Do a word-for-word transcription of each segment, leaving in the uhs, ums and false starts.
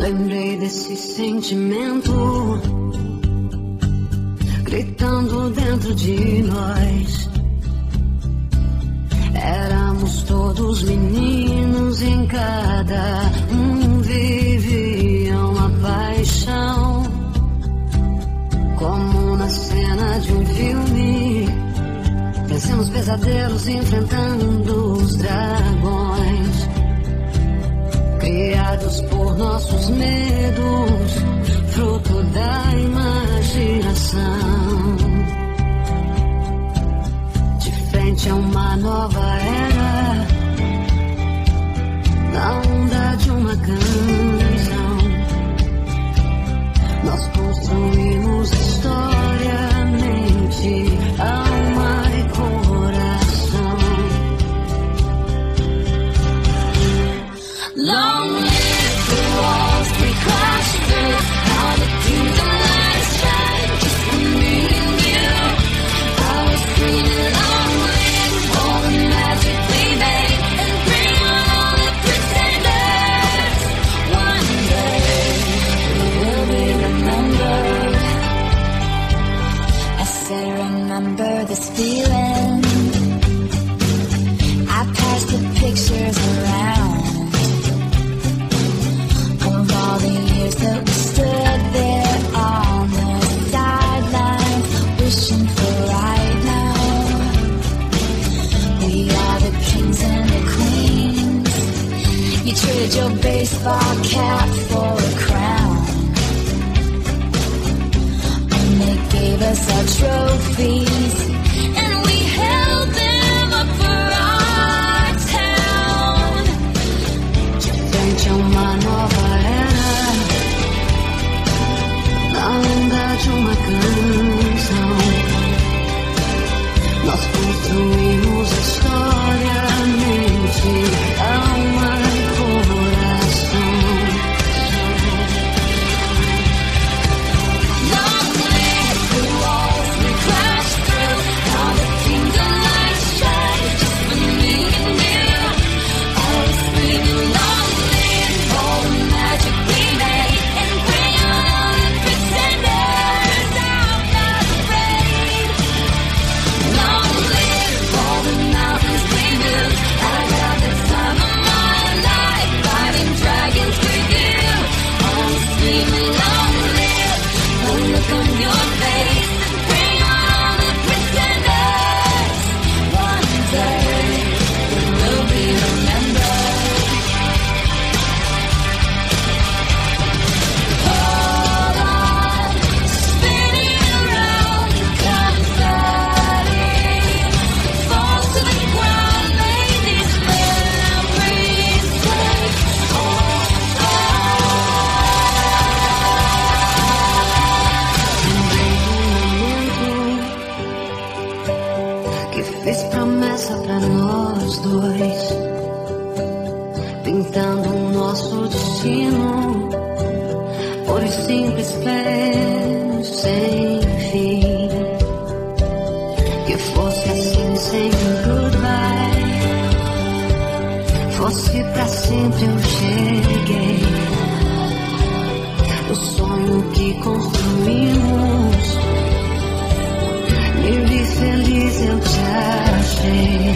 Lembrei desse sentimento gritando dentro de nós. Éramos todos meninos, em cada um vivia uma paixão, como na cena de um filme. Vencemos pesadelos enfrentando os dragões, criados por nossos medos, fruto da imaginação. De frente a uma nova era, na onda de uma canção, nós construímos história, mente, alma e coração. Long live the walls we crashed through, how the kingdom lights shine just for me and you. I was screaming long live all the magic we made, and bring on all the pretenders. One day we will be remembered. I say remember this feeling. I passed the pictures around all the years that we stood there on the sidelines, wishing for right now. We are the kings and the queens. You traded your baseball cap for a crown, and they gave us our trophies, and we held them up for our town. De frente a uma nova onda de uma canção, nós construímos história, mente, alma e coração. Long live the walls we crashed through, how the kingdom lights shine just for me and you. I was screaming long live all the magic we made, and bring on all the pretenders. I'm not afraid. Long live all the mountains we moved. I got the time of my life fighting dragons with you. I'm screaming long live the look on your face, bring on all the pretenders. One day we will be remembered. Hold on, spinning around, confetti falls to the ground. May these memories take hold on. Que fez promessa pra nós dois, pintando o nosso destino por simples planos sem fim. Que fosse assim sem goodbye, fosse pra sempre. Eu cheguei, o sonho que construímos, me vi feliz, eu te achei.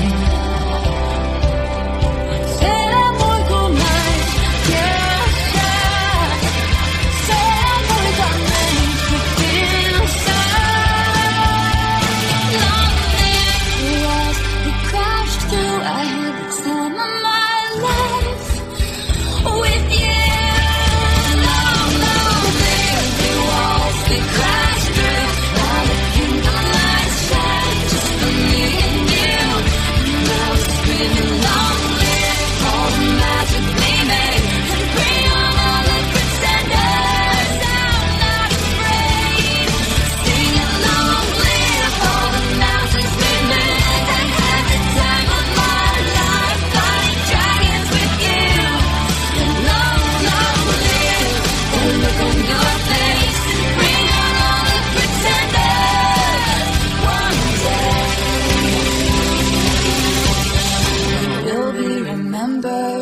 Será muito mais que achar, será muito além que pensar. Long live the walls we crashed through, I had the time of my life with you. Long, long live the walls we crashed through, now the kingdom lights shine just for me and you. Now we're screaming long live all the magic we made, and bring on all the pretenders. I'm not afraid. Singing long live all the mountains we made, and had the time of my life fighting dragons with you. And long, long live the look on your face, and bring on all the pretenders. One day we'll be remembered.